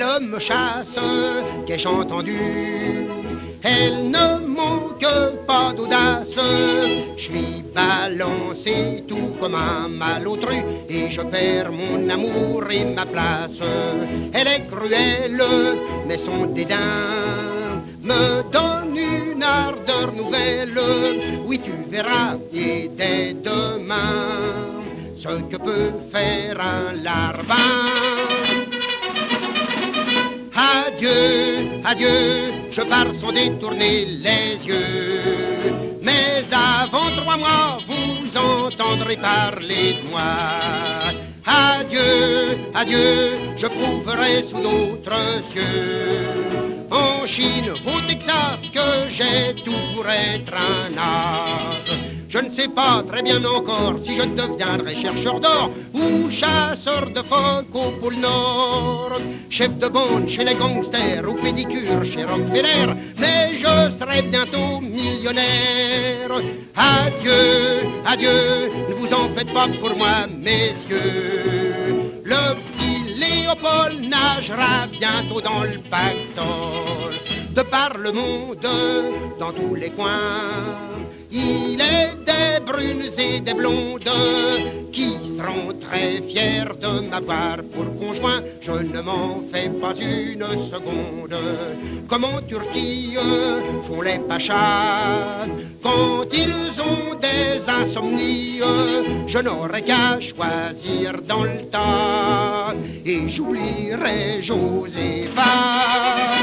elles me chassent, qu'ai-je entendu? Elles ne manquent pas d'audace. Je suis balancé tout comme un malotru et je perds mon amour et ma place. Elle est cruelle, mais son dédain me donne une ardeur nouvelle. Oui, tu verras, et dès demain, ce que peut faire un larbin. Adieu, adieu, je pars sans détourner les yeux. Mais avant 3 mois, vous entendrez parler de moi. Adieu, adieu, je prouverai sous d'autres yeux. En Chine, au Texas, que j'ai tout pour être un as. Je ne sais pas très bien encore si je deviendrai chercheur d'or ou chasseur de phoques au pôle Nord. Chef de bande chez les gangsters ou pédicure chez Rockefeller, mais je serai bientôt millionnaire. Adieu, adieu, ne vous en faites pas pour moi, messieurs. Le petit Léopold nagera bientôt dans le pactole. De par le monde, dans tous les coins, il est des brunes et des blondes qui seront très fiers de m'avoir pour conjoint. Je ne m'en fais pas une seconde. Comme en Turquie font les pachas quand ils ont des insomnies. Je n'aurai qu'à choisir dans le tas et j'oublierai Josépha.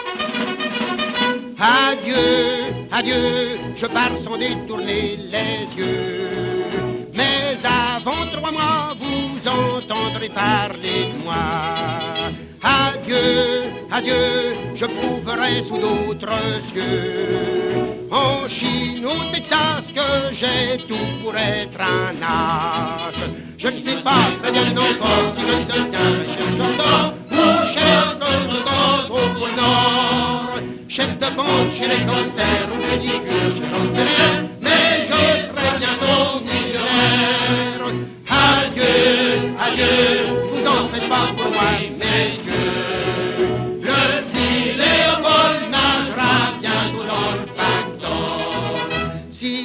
Adieu, adieu, je pars sans détourner les yeux. Mais avant 3 mois, vous entendrez parler de moi. Adieu, adieu, je prouverai sous d'autres yeux. En Chine, au Texas, que j'ai tout pour être un as. Je ne sais pas très bien encore si je deviendrai chercheur d'or ou chercheur de gold au pôle Nord. Chef de bande chez les gangsters ou pédicure chez Rockefeller, mais je serai bientôt millionnaire. Adieu, adieu, vous en faites pas pour moi, messieurs. Le petit Léopold nagera bientôt dans le pactole. Si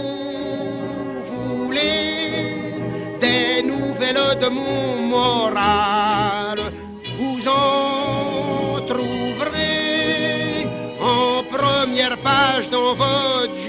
vous voulez des nouvelles de mon moral, vous en trouverez en première page dans votre